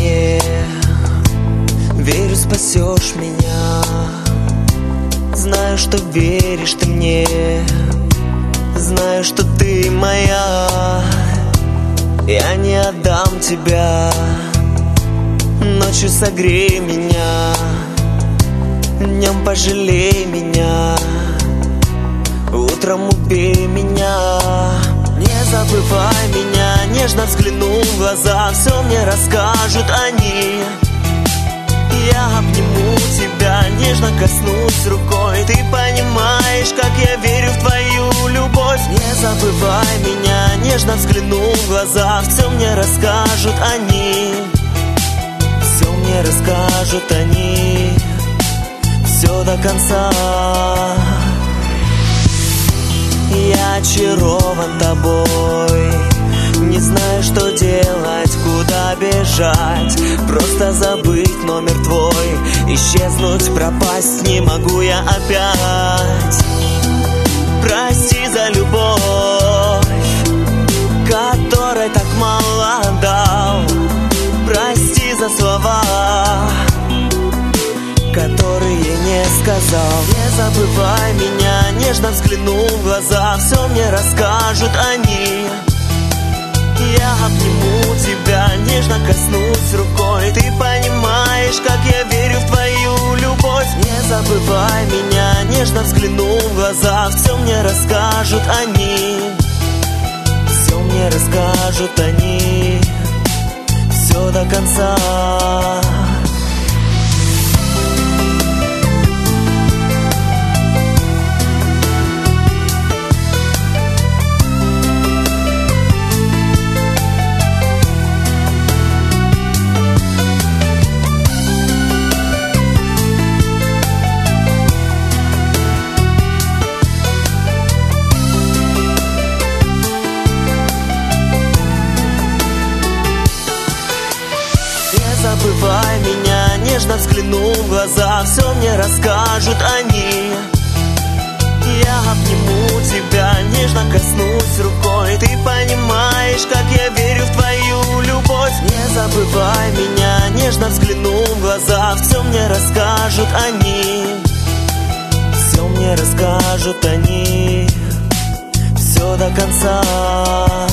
мне. Верю, спасешь меня. Знаю, что веришь ты мне. Знаю, что ты моя. Я не отдам тебя. Ночью согрей меня, днем пожалей меня, утром убей меня. Не забывай меня, нежно взгляну в глаза, все мне расскажут они. Я обниму тебя, нежно коснусь рукой. Ты понимаешь, как я верю в твою любовь. Не забывай меня, нежно взгляну в глаза, все мне расскажут они. Все мне расскажут они, все до конца. Я очарован тобой, не знаю, что делать, куда бежать. Просто забыть номер твой, исчезнуть, пропасть не могу я опять. Прости за любовь, которой так мало дал. Прости за слова, которые не сказал. Не забывай меня, нежно взгляну в глаза, все мне расскажут они. Я обниму тебя, нежно коснусь рукой. Ты понимаешь, как я верю в твою любовь. Не забывай меня, нежно взгляну в глаза, все мне расскажут они. Все мне расскажут они, все до конца. Не забывай меня, нежно взгляну в глаза, все мне расскажут они. Я обниму тебя, нежно коснусь рукой. Ты понимаешь, как я верю в твою любовь. Не забывай меня, нежно взгляну в глаза, все мне расскажут они. Все мне расскажут они, все до конца.